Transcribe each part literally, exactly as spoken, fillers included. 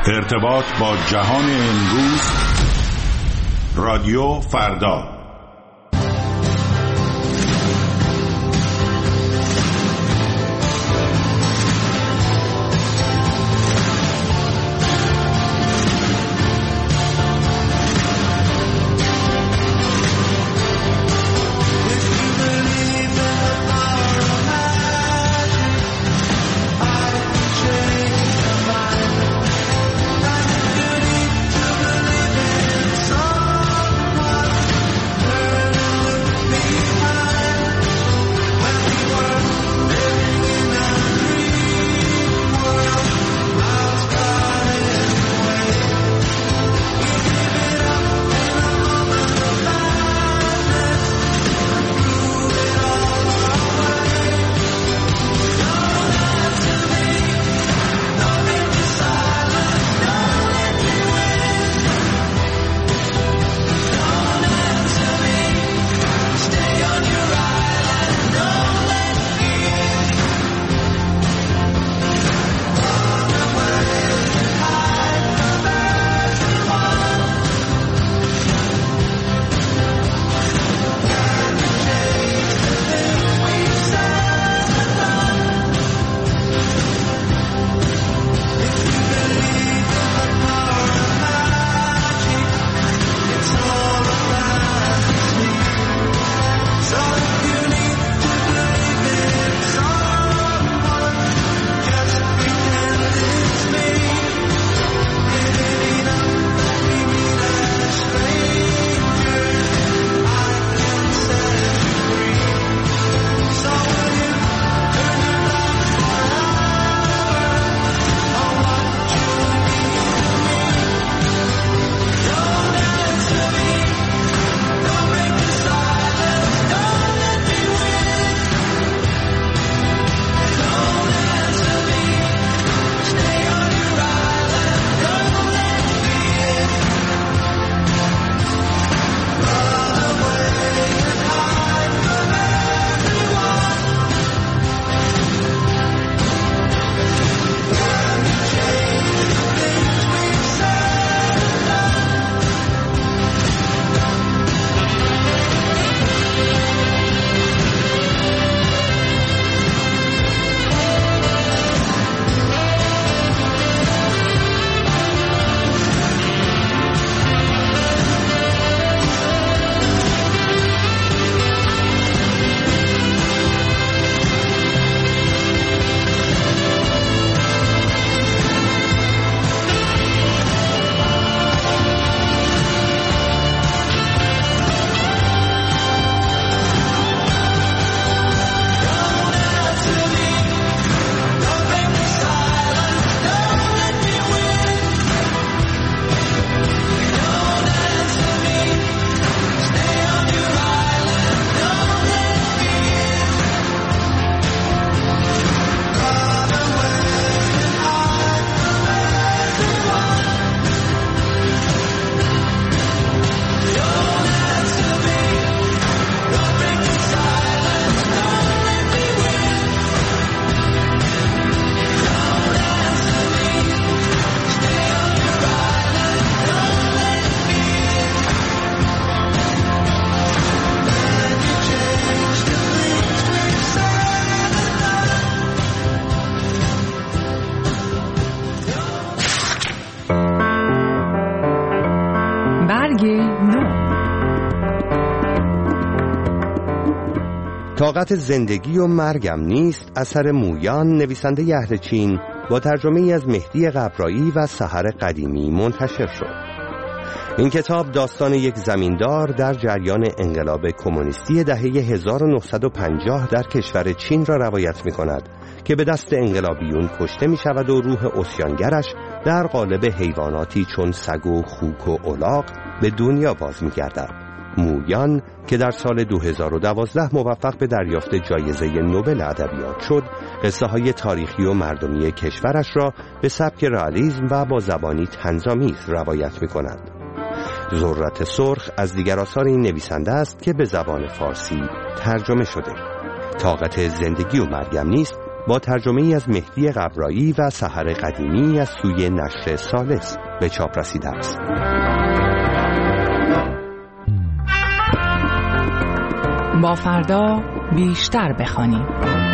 ارتباط با جهان امروز، رادیو فردا. طاقت زندگی و مرگم نیست اثر مویان، نویسنده اهل چین، با ترجمه ای از مهدی قبرایی و سحر قدیمی منتشر شد. این کتاب داستان یک زمیندار در جریان انقلاب کمونیستی دهه هزار و نهصد و پنجاه در کشور چین را روایت می کند که به دست انقلابیون کشته می شود و روح عصیانگرش در قالب حیواناتی چون سگ و خوک و الاغ به دنیا باز می گردد. مویان که در سال دو هزار و دوازده موفق به دریافت جایزه نوبل ادبیات شد، قصه های تاریخی و مردمی کشورش را به سبک رئالیسم و با زبانی طنزآمیز روایت می کند. ذرت سرخ از دیگر آثار این نویسنده است که به زبان فارسی ترجمه شده. طاقت زندگی و مرگم نیست با ترجمه ای از مهدی قبرایی و سحر قدیمی از سوی نشر ثالث به چاپ رسیده است. با فردا بیشتر بخوانیم.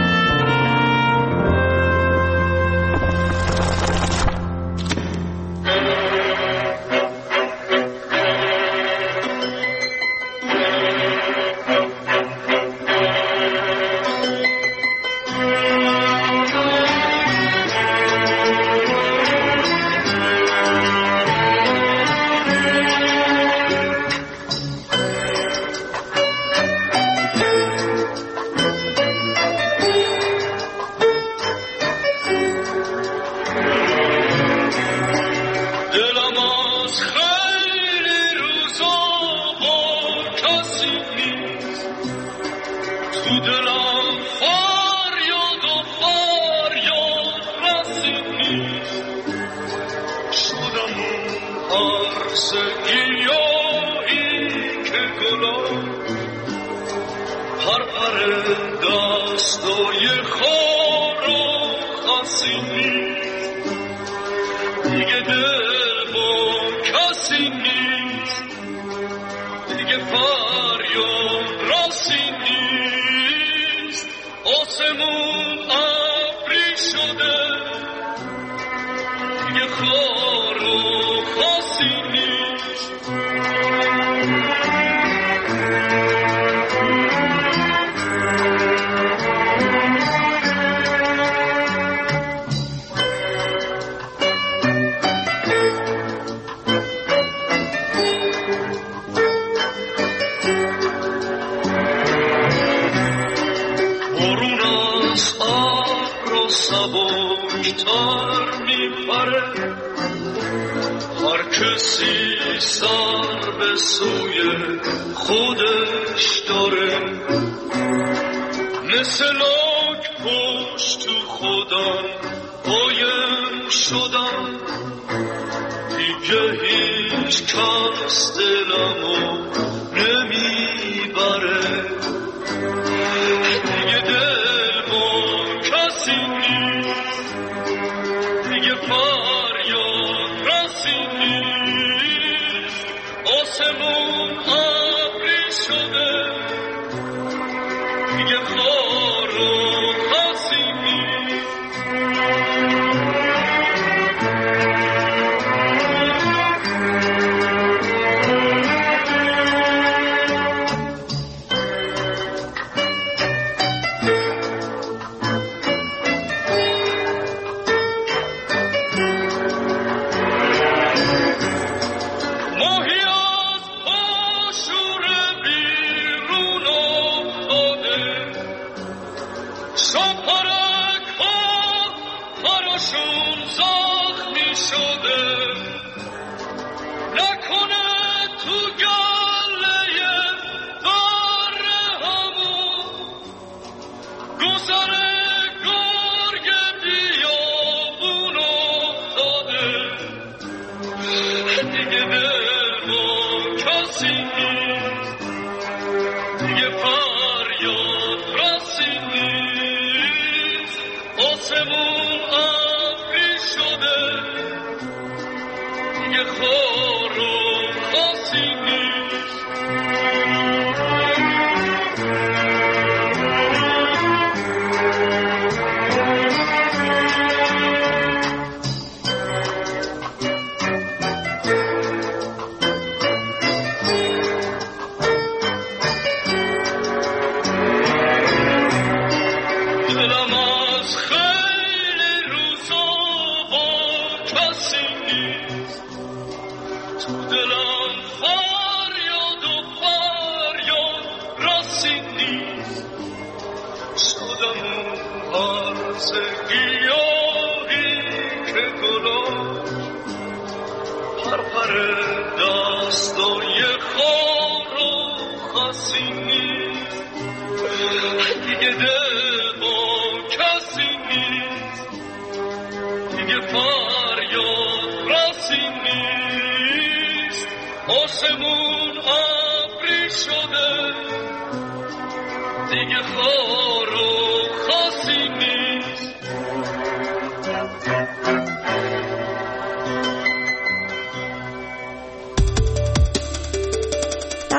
آسمون ابری شده دیگه خار و خاصی نیست.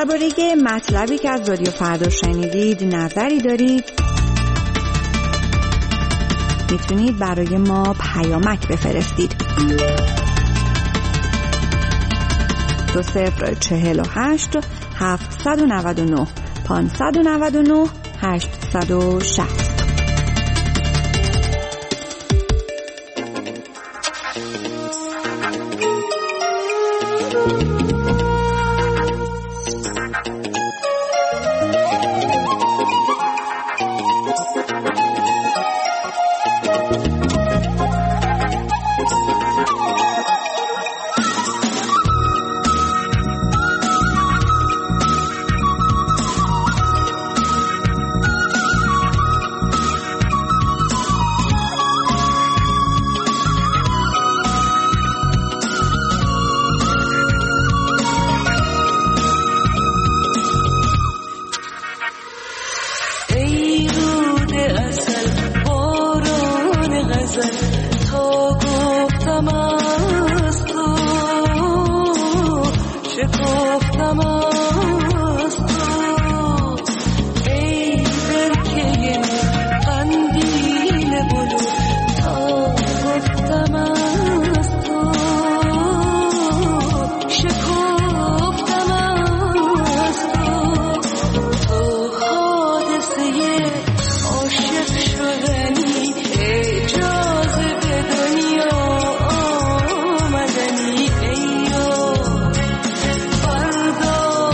درباره مطلبی که از رادیو فردا شنیدید نظری دارید، میتونید برای ما پیامک بفرستید. دو صفر چهل و هشت هفتصد و نود و نه پانصد و نود و نه هشتصد و شصت. فردا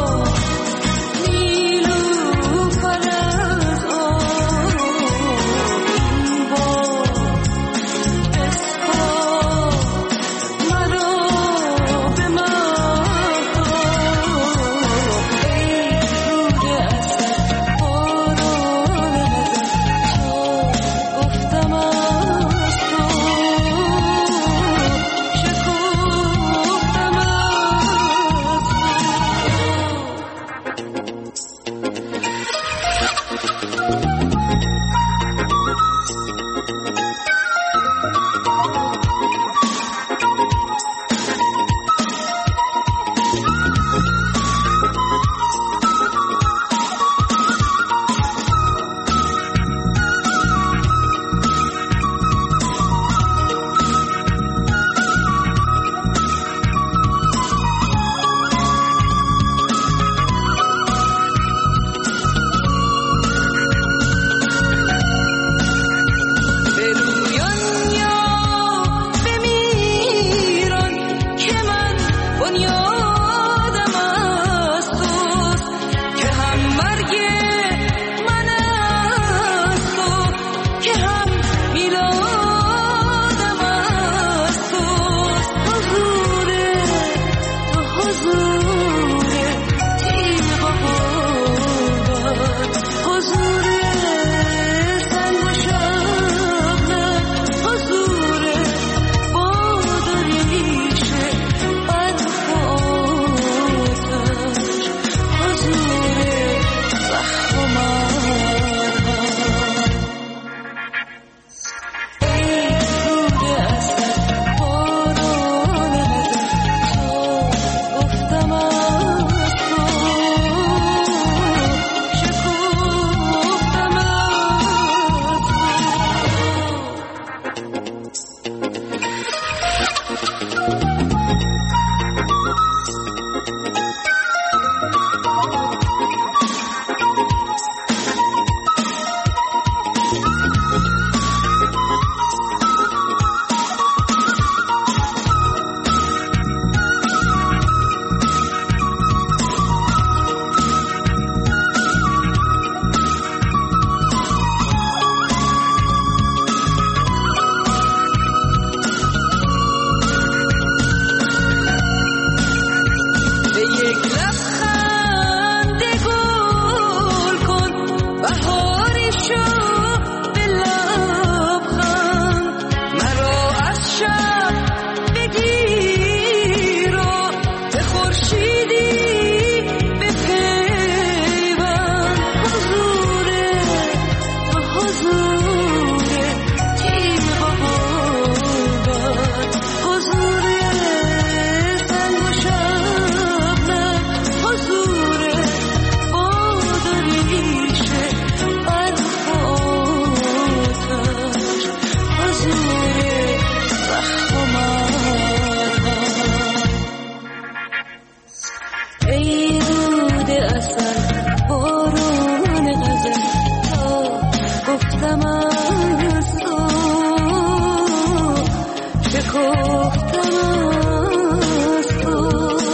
گفتم از تو.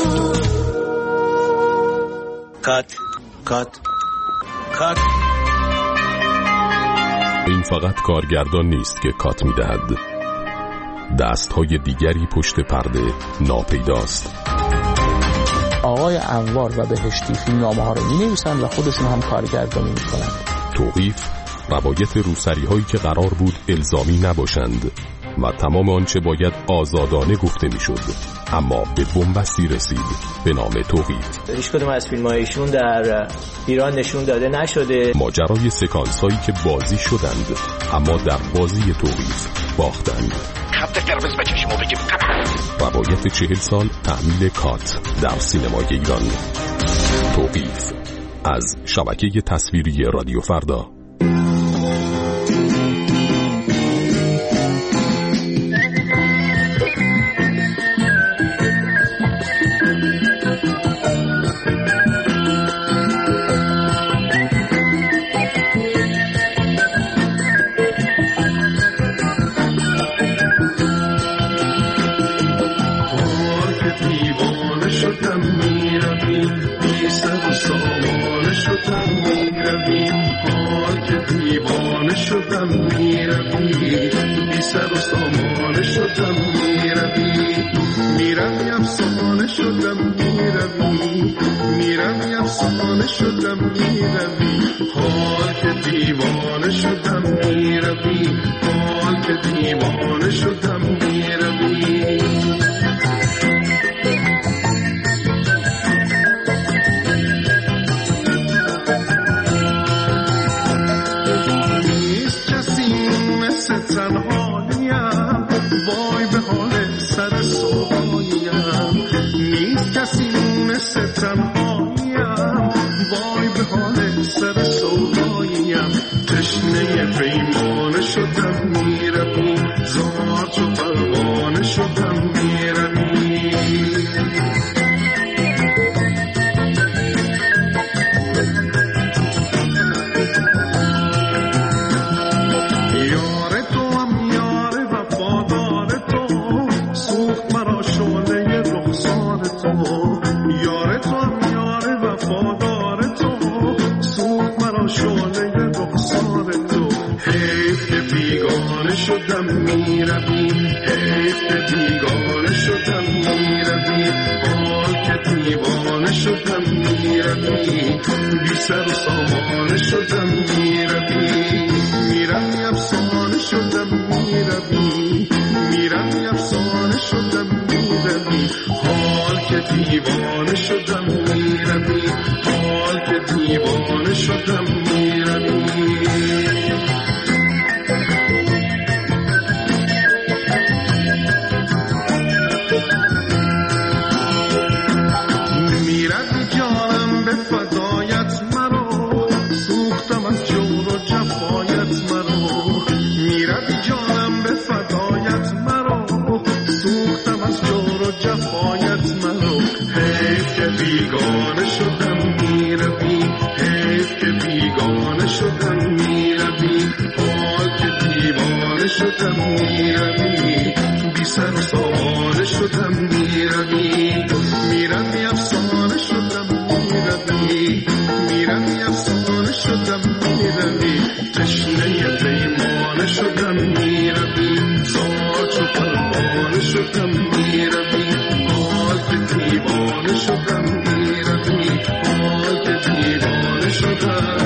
کات کات کات. این فقط کارگردان نیست که کات میدهد، دستهای دیگری پشت پرده ناپیداست. آقای انوار و بهشتی فیلمنامه ها رو می نویسن و خودشون هم کارگردانی می کنن. توقیف روایت روسری هایی که قرار بود الزامی نباشند و تمام آنچه باید آزادانه گفته می شد اما به بنبستی رسید به نام توقیف. هیچ کدوم از فیلم هایشون در ایران نشون داده نشده. ماجرای سکانس هایی که بازی شدند اما در بازی توقیف باختند. خط قرمز به چشمو بگیم. روایت چهل سال تحمیل کات در سینمای ایران. توقیف از شبکه تصویری رادیو فردا. شدم میروی بی سر و سامانه شدم میروی میروی افسانه شدم میروی میروی افسانه شدم میروی حال که دیوانه شدم میروی حال که دیوانه شدم میروی تنهاییم وای به حال سر صبحایم نیست کسی مثل تنهاییم وای به حال سر صبحایم تشنه پیمانه شدم میروی زار چو پروانه شدم میروی شدم میروی حیف که بیگانه شدم میروی حال که دیوانه شدم میروی بی سر و سامانه شدم میروی میروی افسانه شدم میروی میروی افسانه شدم میروی حال که دیوانه شدم میروی حال که دیوانه شدم میروی بیگانه شدم میروی حیف که بیگانه شدم میروی حال که دیوانه شدم میروی بی سر و سامانه شدم میروی میروی افسانه شدم میروی میروی افسانه شدم میروی تشنه پیمانه شدم میروی زار چو پروانه شدم میروی حال که دیوانه شدم میروی حال که دیوانه شدم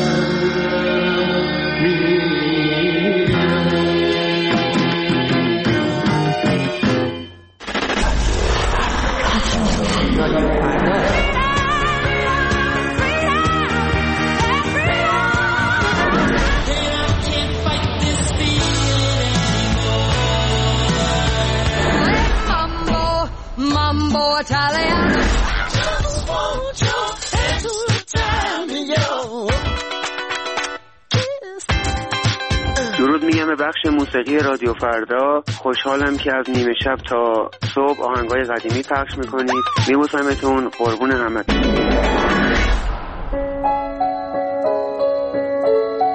درود میگم به بخش موسیقی رادیو فردا. خوشحالم که از نیمه شب تا صبح آهنگای قدیمی پخش میکنید. میبوسمتون، قربون همتون.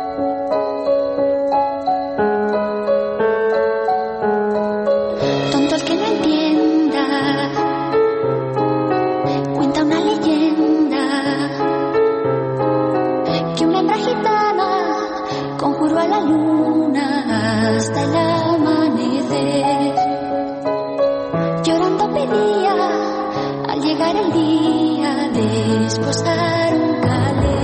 Donde para el día desposar un calé.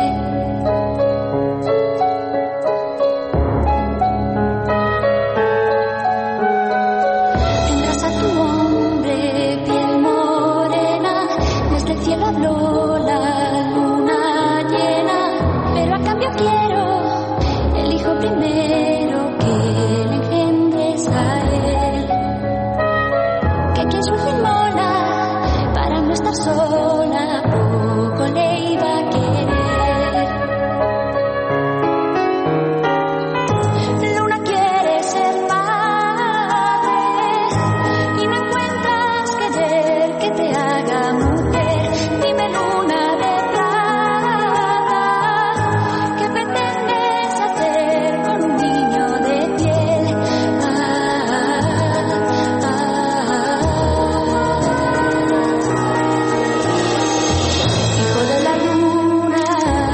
Tendrás a tu hombre piel morena, desde el cielo habló la luna llena, pero a cambio quiero el hijo primero que le engendres a él, que quien su inmola para no estar sola poco le iba a querer. Luna quiere ser madre y no encuentras querer que te haga mujer. Dime, luna de plata, ¿qué pretendes hacer con un niño de piel? Ah, ah, ah. Hijo de la luna,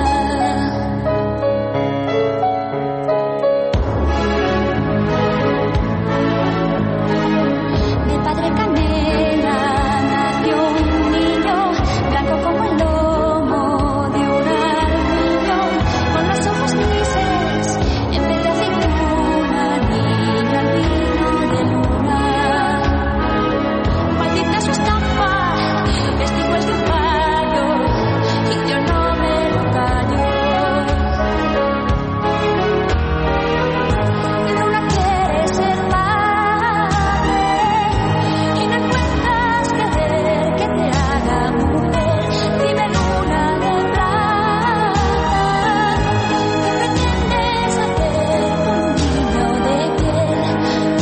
de padre canela nació un niño, blanco como el lomo de un armiño, con los ojos grises en vez de aceituna, niño albino de luna. Maldita su estampa, vestido es de un payo, y yo no me lo callo. Luna quiere ser madre y no encuentras querer que te haga mujer. Dime, luna de plata, ¿qué pretendes hacer con un niño de piel? Ah,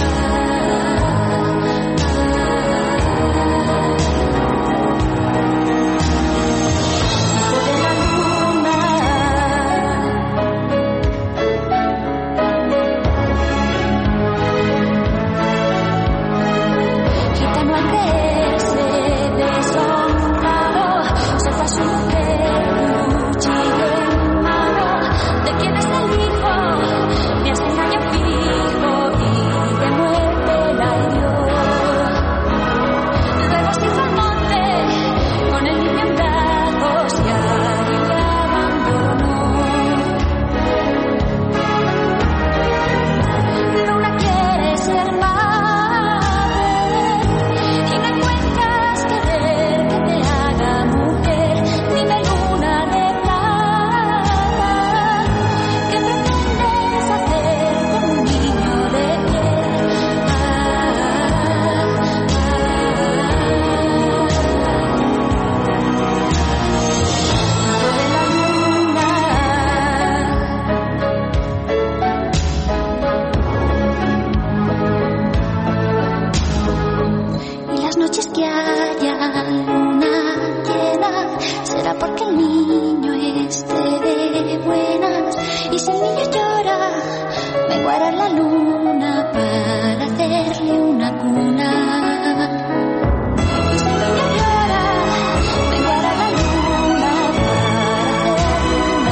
Hijo de la luna, gitano al verse deshonrado, solta su mujer, cuchillo en mano. ¿De quién es el hijo? Me hace daño fijo y de muerte la hirió. Luego se hizo al monte con el niño en brazos y allí le abandonó. Luna quiere ser madre y no encuentras querer que te haga mujer. Dime, luna de plata, ¿qué pretendes hacer con un niño de piel? Ah, Hijo de la luna, y las noches que haya luna llena será porque el niño esté de buenas. Y si el niño llora, vengo a arar la luna para hacerle una cuna. Y si el niño llora, vengo a arar la luna para hacerle una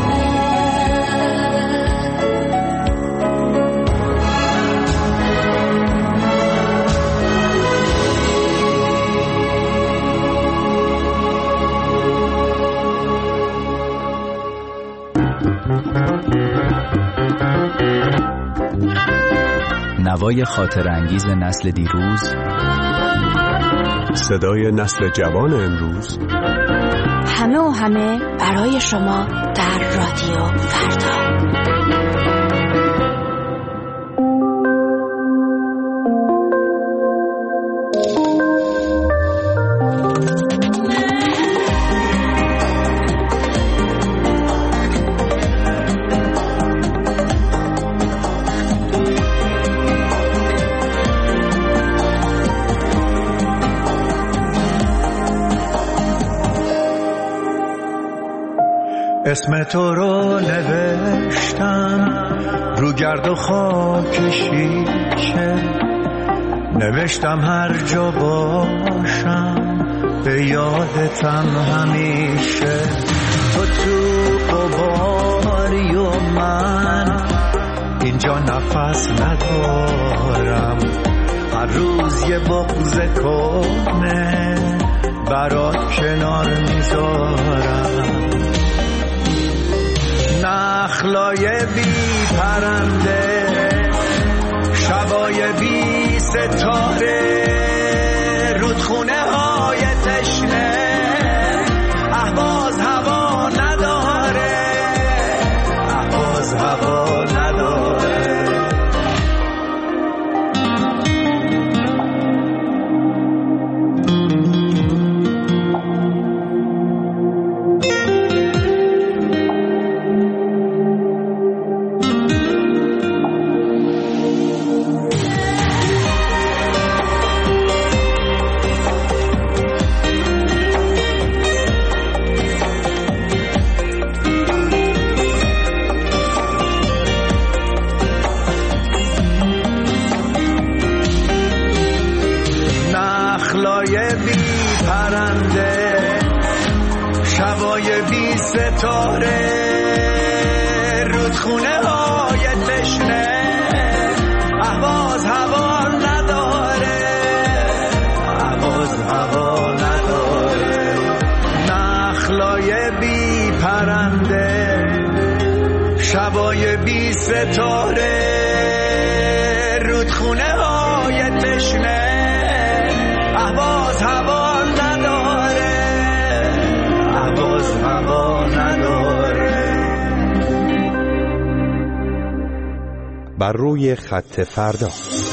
نوای خاطر انگیز نسل دیروز، صدای نسل جوان امروز، همه و همه برای شما در رادیو فردا. اسم تو رو نوشتم رو گرد و خاک شیشه، نوشتم هر جا باشم به یادتم همیشه. تو تو قباری و من اینجا نفس ندارم، هر روز یه بغض کنه برات کنار میذارم. نخلای بی پرنده، شبای بی ستاره، رودخونه های تشنه، اهواز هوا نداره، اهواز هوا نداره. ستاره، رودخونه های تشنه، اهواز هوا نداره، اهواز هوا نداره. نخلای بی پرنده، شبای بی ستاره، رودخونه های تشنه، اهواز هوا نداره، اهواز هوا نداره. بر روی خط فردا.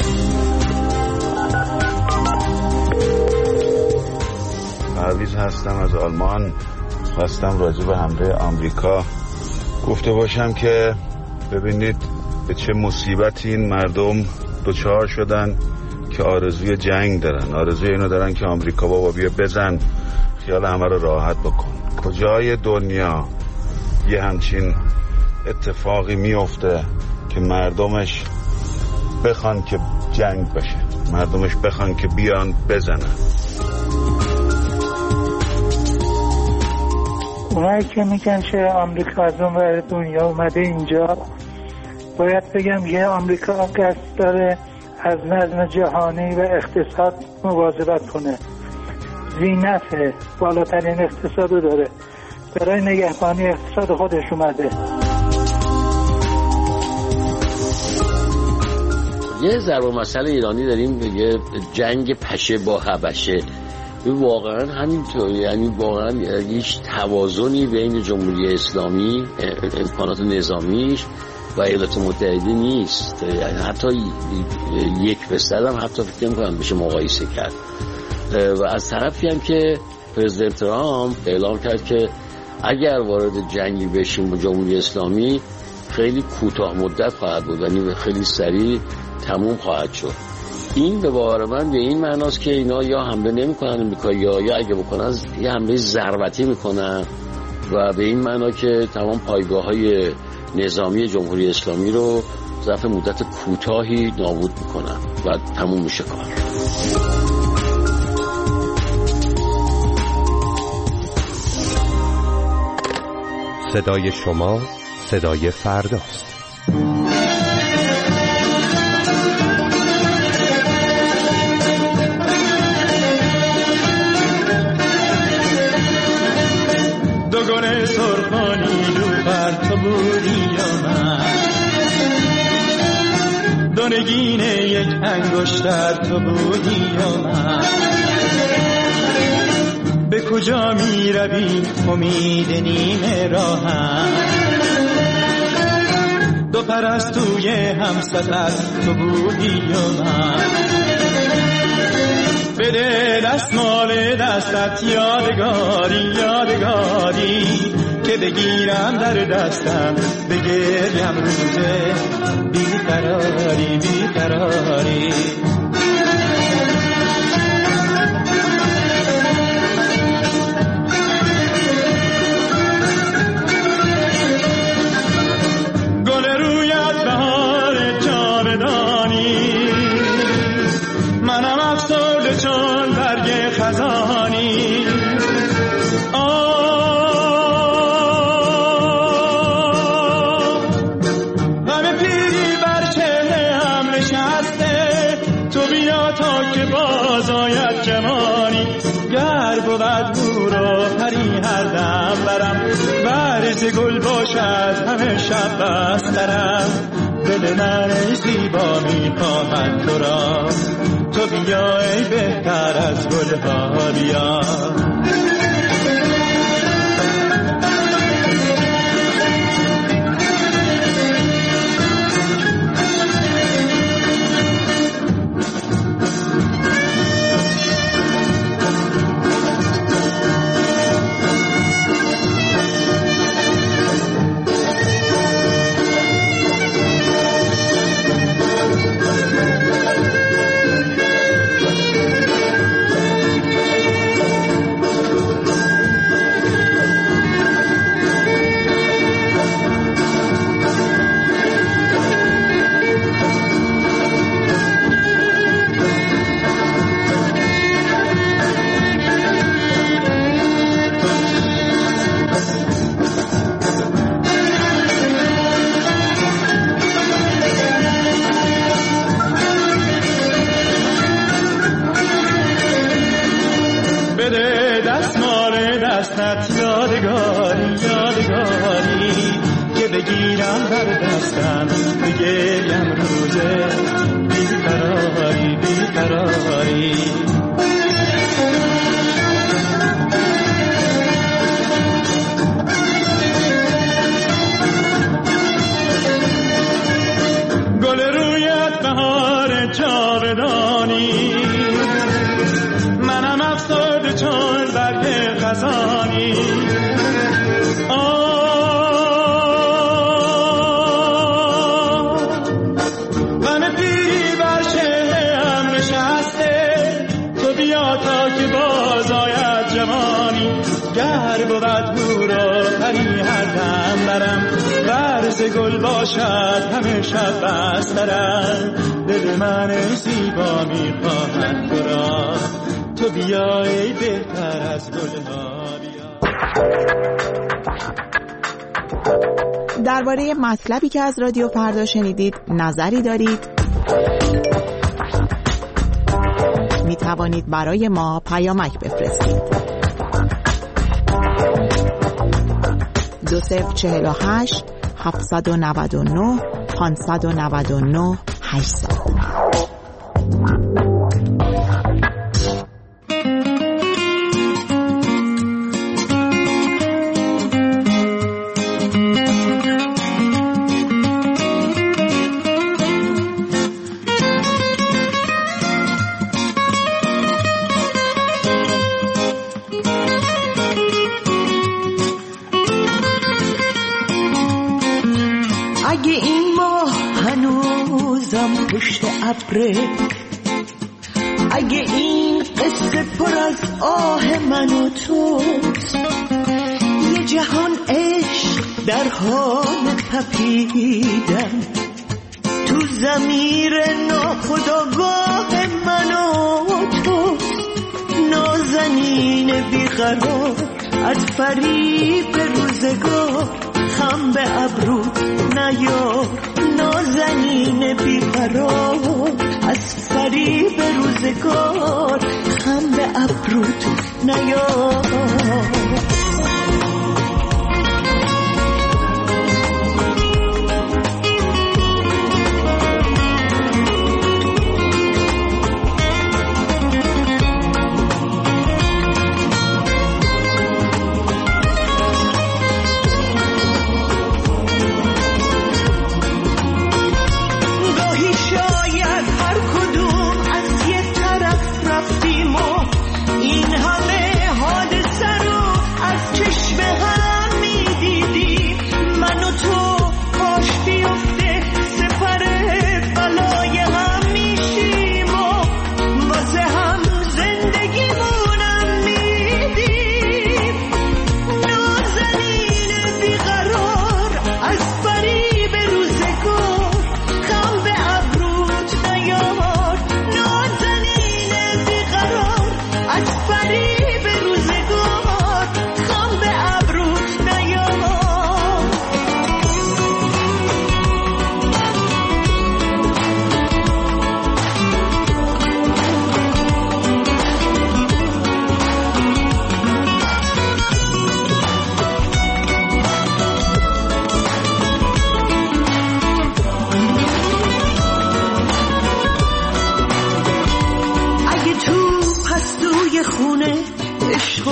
پرویز هستم از آلمان. خواستم راجع به حمله آمریکا گفته باشم که ببینید به چه مصیبتی این مردم دچار شدن که آرزوی جنگ دارن، آرزوی اینو دارن که آمریکا بابا بیا بزن خیال همه رو راحت بکن. کجای دنیا یه همچین اتفاقی میفته که مردمش بخوان که جنگ بشه، مردمش بخوان که بیان بزنن؟ اونایی که میگن که آمریکا از اون ور دنیا اومده اینجا، باید بگم یه آمریکا قصد داره از نظم جهانی و اقتصاد مواظبت کنه. زینت بالاترین اقتصاد رو داره، برای نگهبانی اقتصاد خودش اومده. یه ضرب المثل ایرانی داریم، یه جنگ پشه با حبشه. واقعا همینطوره، یعنی واقعا هیچ توازنی بین جمهوری اسلامی امکانات نظامیش و ایالات متحده نیست. یعنی حتی یک به صد هم حتی فکر نمی‌کنم بشه مقایسه کرد. و از طرفی هم که پرزیدنت ترامپ اعلام کرد که اگر وارد جنگی بشیم با جمهوری اسلامی خیلی کوتاه مدت خواهد بود، یعنی خیلی سریع تموم خواهد شد. این به باور من به این معناست که اینا یا حمله نمی‌کنن امریکا، یا یا اگه بکنن یه حمله ضربتی میکنن و به این معنا که تمام پایگاه‌های نظامی جمهوری اسلامی رو ظرف مدت کوتاهی نابود میکنن و تموم میشه کار. صدای شما صدای فرداست. دوگونه سرخانی دو پر تو بودی یا من، دونگین یک انگشتر تو بودی یا من. به کجا می روی امید نیمه راهم، دو پرستوی همسفر تو بودی یا من. بده دستمال دستت یادگاری یادگاری که بگیرم در دستم بگریم روزه بیقراری بیقراری. گل رویت بهار جاودانی، منم افسرده چون برگ خزانی. غم پیری بر چهره هم نشسته، تو بیا تا که باز آید جوانی. گر بود هورا پری هر دم برم ورز گل باشد همه شب بسترم دل من ای زیبا میخواهد تو را تو بیا ای بهتر از گلها بیا یادگاری یادگاری که بگیرم بر دستم بگیم روزه بیقراری بیقراری گل رویت بهار جاودانی منم افسرده چون برگ خزانی من پیری بر شهرم نشسته تو بیا تا که باز آید جوانی گر بود هورا پری هر دم برم ورز گل باشد همه شب بسترم دل من زیبا میخواهد تو را تو بیا ای بهتر از گلها بیا. درباره مطلبی که از رادیو فردا شنیدید نظری دارید؟ می توانید برای ما پیامک بفرستید. دو صفر چهل و هشت هفتصد و نود و نه پانصد و نود و نه هشتصد. اگه این ماه هنوزم پشت ابره، اگه این قصه پر از آه من و توست، یه جهان عشق در حال تپیدن تو ضمیر ناخودآگاه من و توست. نازنین بیقرار از فریب روزگار، خم به ابرو نیار. نازنین بیقرار از فریب روزگار، خم به ابروت نیار.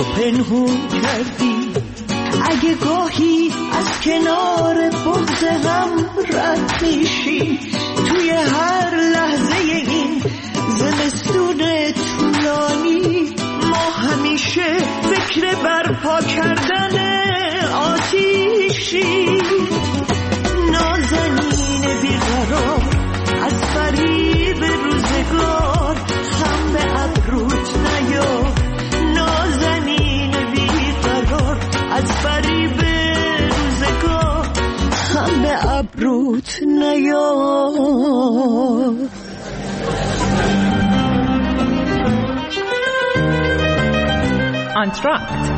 تو پنهون کردی. اگه گاهی از کنار بغض هم رد میشی، توی هر لحظه این زمستون طولانی ما همیشه فکر برپا کردن آتیشی. نازنین بیقرار از فریب روزگار، هم به ابروت نیا. نازنین بیقرار از فریب روزگار، هم به ابروت نیا. آنتراکت.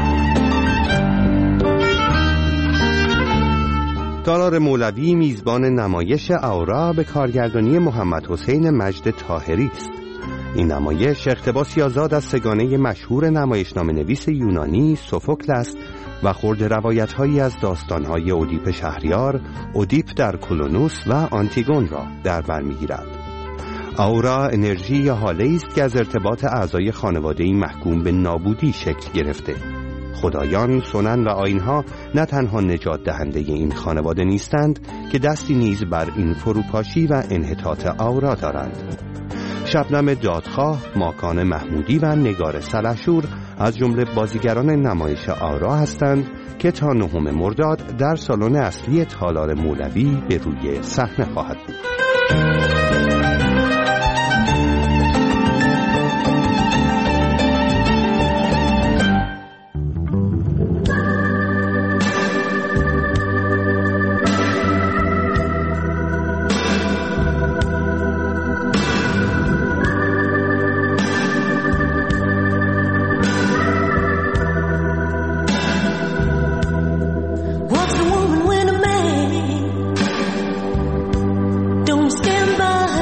تالار مولوی میزبان نمایش آورا به کارگردانی محمد حسین مجد طاهری است. این نمایش اقتباسی آزاد از سگانه مشهور نمایشنامه نویس یونانی سوفوکل است و خرد روایت‌هایی از داستان‌های اودیپ شهریار، اودیپ در کلونوس و آنتیگون را در بر می‌گیرد. آورا انرژی یا حاله‌ای است که از ارتباط اعضای خانواده‌ای محکوم به نابودی شکل گرفته. خدایان، سنن و آیین‌ها نه تنها نجات دهنده این خانواده نیستند که دستی نیز بر این فروپاشی و انحطاط آورا دارند. شبنم دادخواه، ماکان محمودی و نگار سلحشور از جمله بازیگران نمایش آورا هستند که تا نهم مرداد در سالن اصلی تالار مولوی به روی صحنه خواهد بود. Don't stand by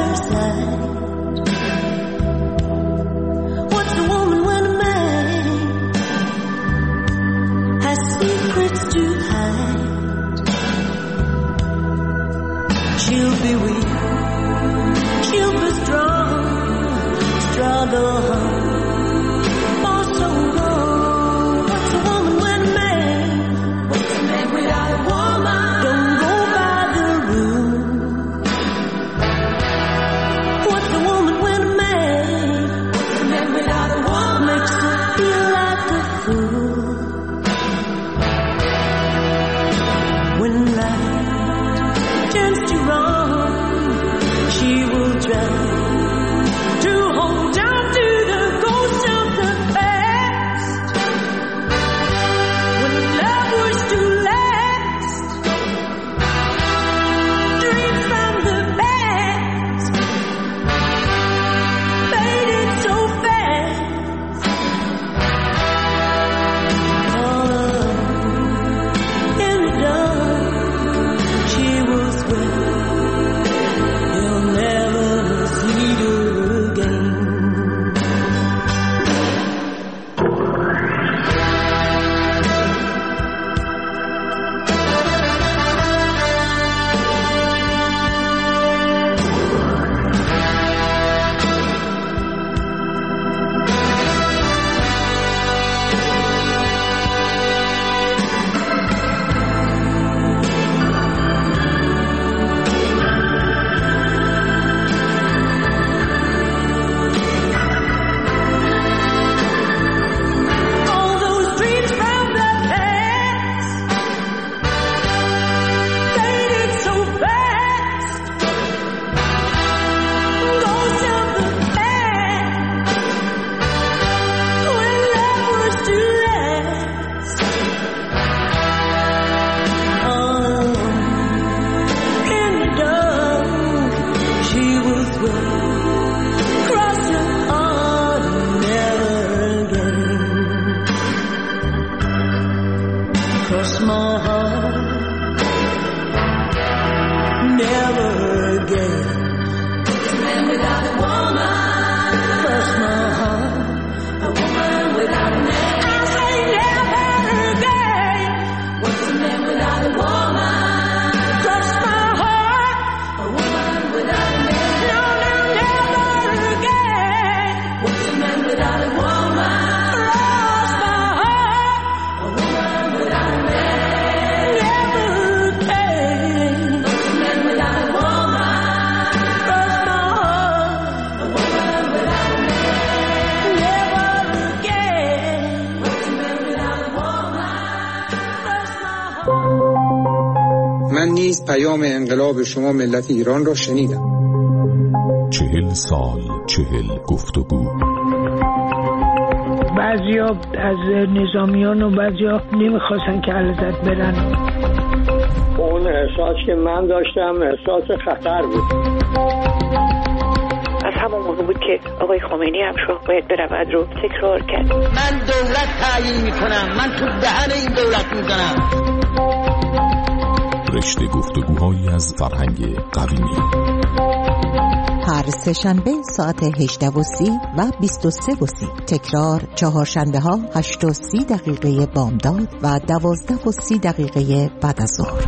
نیز پیام انقلاب شما ملت ایران را شنیدم. چهل سال چهل گفتگو. بعضیا از نظامیان و بعضیا نمیخواستن که علیزاده برن. اون احساس که من داشتم احساس خطر بود. از همون موقع بود که آقای خمینی هم شاه باید برود رو تکرار کرد. من دولت تعیین میکنم، من تو دهن این دولت میزنم. رشته گفتگوهایی از فرهنگ قدیمی. هر سه شنبه ساعت هجده و سی و بیست و سه و سی. تکرار چهارشنبه ها هشت و سی دقیقه بامداد و دوازده و سی دقیقه بعد از ظهر.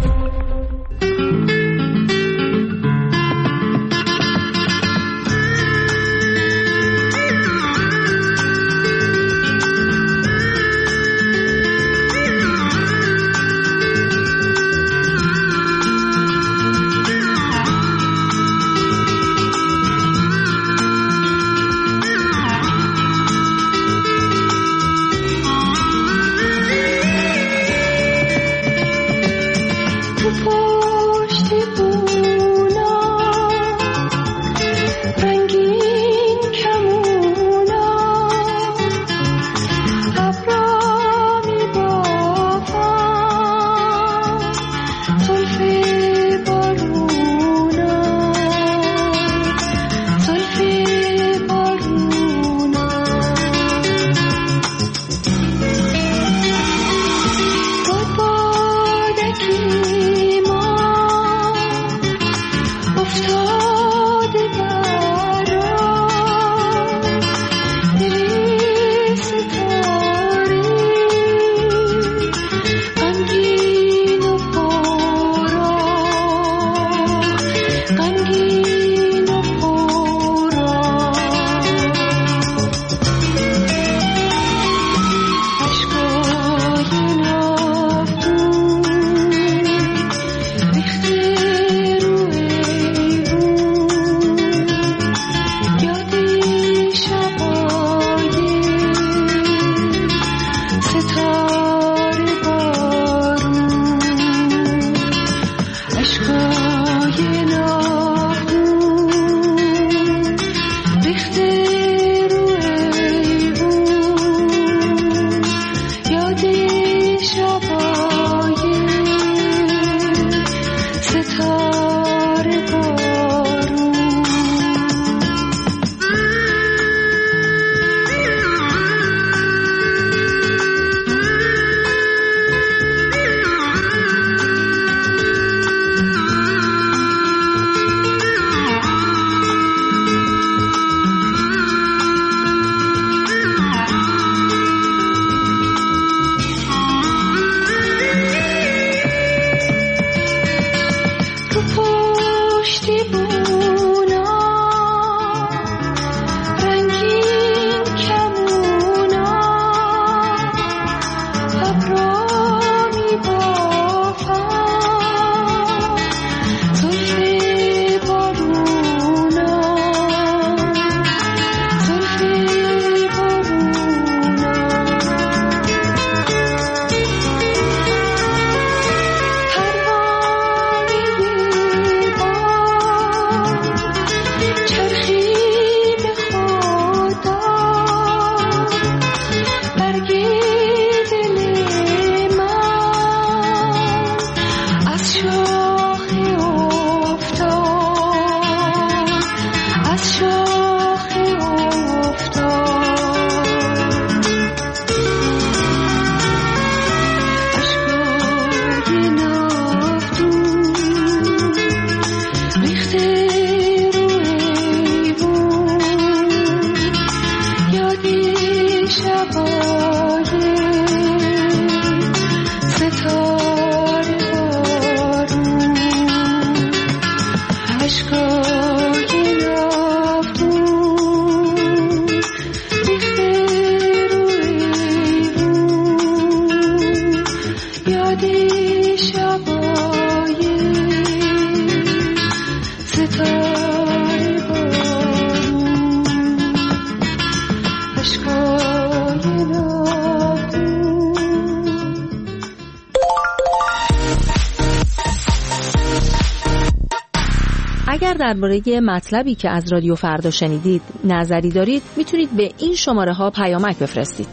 اگر درباره مطلبی که از رادیو فردا شنیدید نظری دارید میتونید به این شماره ها پیامک بفرستید.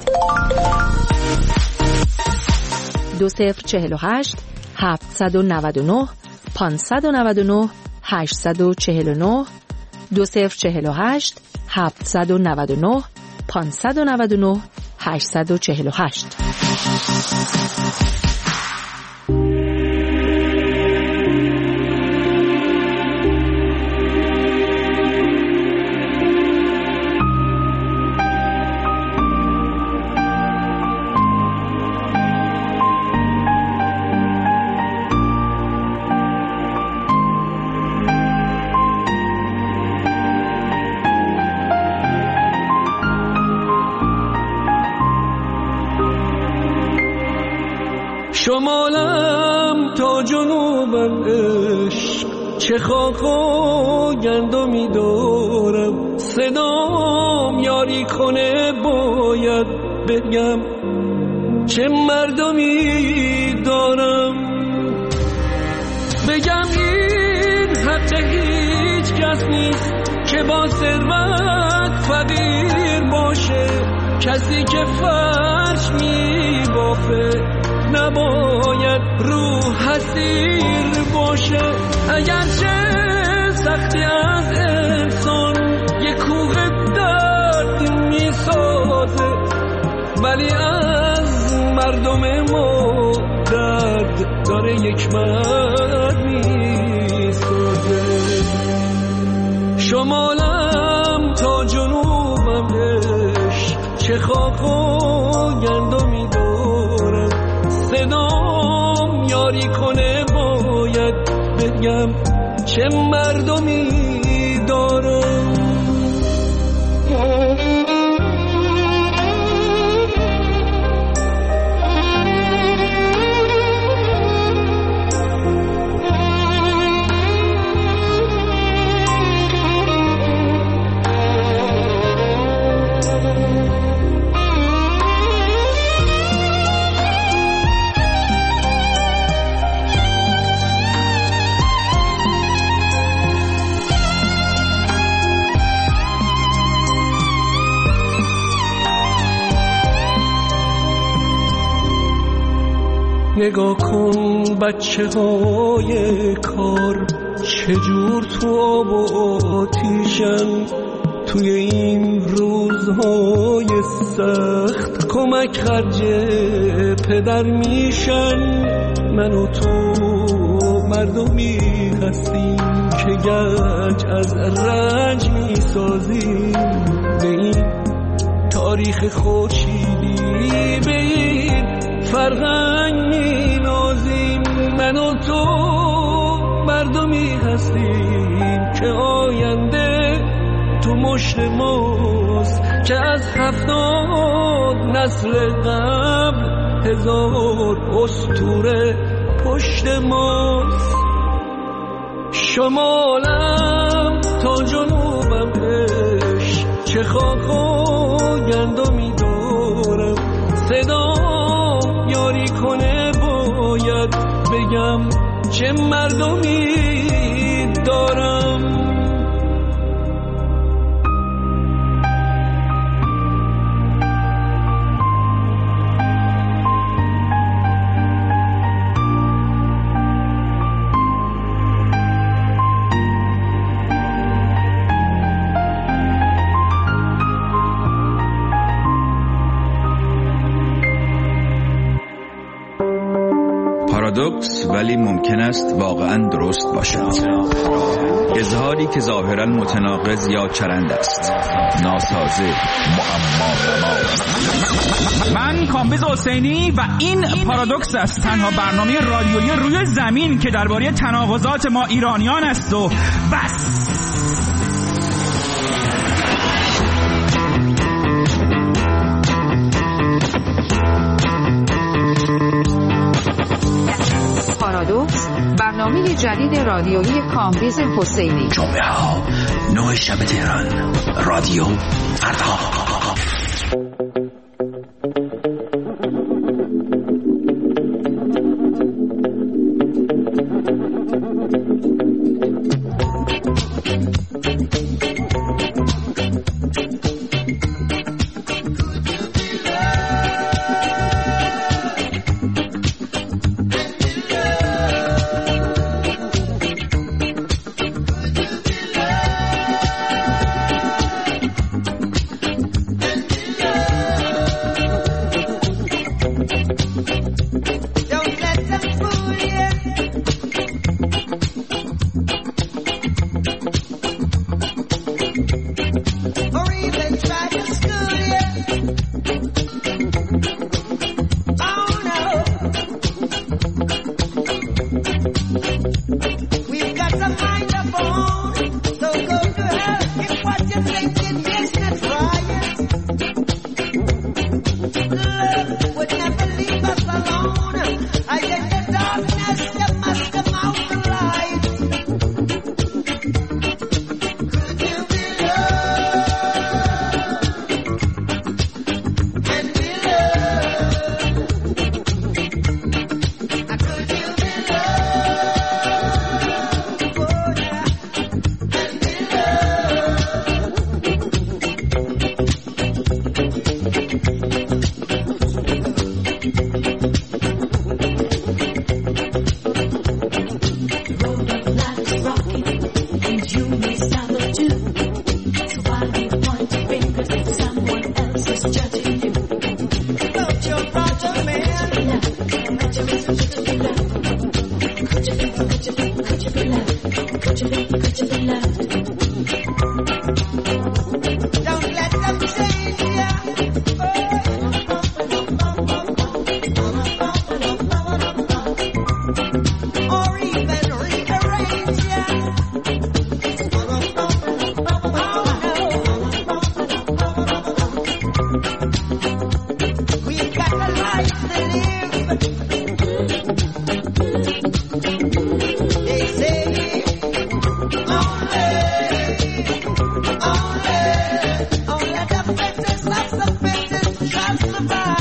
دو صفر چهل و هشت هفتصد و نود و نه پانصد و نود و نه هشتصد و چهل و نه دو صفر چهل و هشت هفتصد و نود و نه پانصد و نود و نه هشتصد و چهل و هشت. شمالم تا جنوبم عشق، چه خاک و گندمی دارم، صدام یاری کنه باید بگم چه مردمی دارم. بگم این حق هیچ کس نیست که با ثروت فقیر باشه، کسی که فرش می بافه نباید روح حسیر باشه. اگرچه سختی از انسان یک کوه درد می سازه، ولی از مردم ما درد داره یک مرد می سازه. شمالم تا جنوبم عشق، چه خاک و گندمی دارم، صدام یاری کنه باید بگم چه مردمی دارم. نگاه کن بچه های کار چجور تو آب و آتیشن، توی این روزهای سخت کمک خرج پدر میشن. من و تو مردمی هستیم که گنج از رنج میسازیم، به این تاریخ خورشیدی به این فرهنگ می نازیم. من و تو مردمی هستیم که آینده تو مشت ماست، که از هفتاد نسل قبل هزار اسطوره پشت ماست. شمالم تا جنوبم عشق، چه خاک و گندمی دارم، صدام یاری کنه باید بگم چه مردمی دارم. پارادوکس ولی ممکن است واقعا درست باشد. اظهاری که ظاهرا متناقض یا چرند است، ناسازه، معما. من کامبیز حسینی و این پارادوکس است، تنها برنامه رادیویی روی زمین که درباره تناقضات ما ایرانیان است و بس. پارادوکس، برنامه جدید رادیویی کامبیز حسینی. جمعه ها نه شب تهران، رادیو فردا. Only the princess of the princess shall survive.